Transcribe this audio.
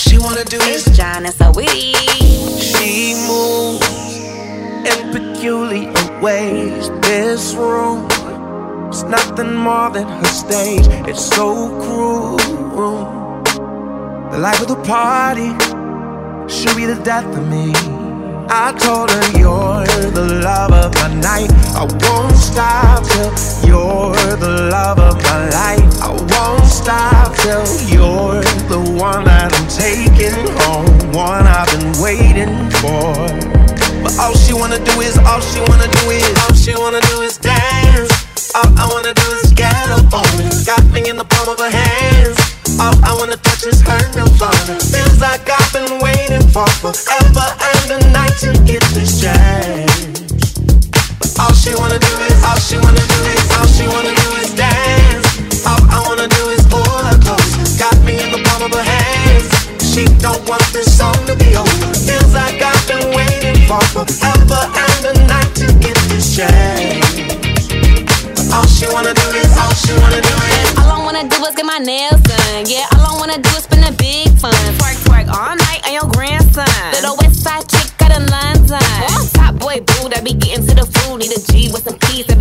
she wanna do is John and so witty. She moves in peculiar ways. This room is nothing more than her stage. It's so cruel. The life of the party, she'll be the death of me. I told her you're the love of my night. I won't stop till you're the love of my life. I won't stop till you're the one that I'm taking home, one I've been waiting for. But all she wanna do is dance. All I wanna do is get up on it. Got me in the palm of her hands. All I wanna touch is her nirvana. Feels like I've been waiting for forever and a night to get this chance. But all she wanna do is dance. All I wanna do is pull her close. Got me in the palm of her hands. She don't want this song to be over. Feels like I've been waiting for forever and a night to get this chance. But all she wanna do is All I wanna do is get my nails done. Yeah, all I wanna do is spend a big fun. Twerk, twerk all night on your grandson. Little west side chick got a London. Top boy boo that be getting to the food. Need a G with some peas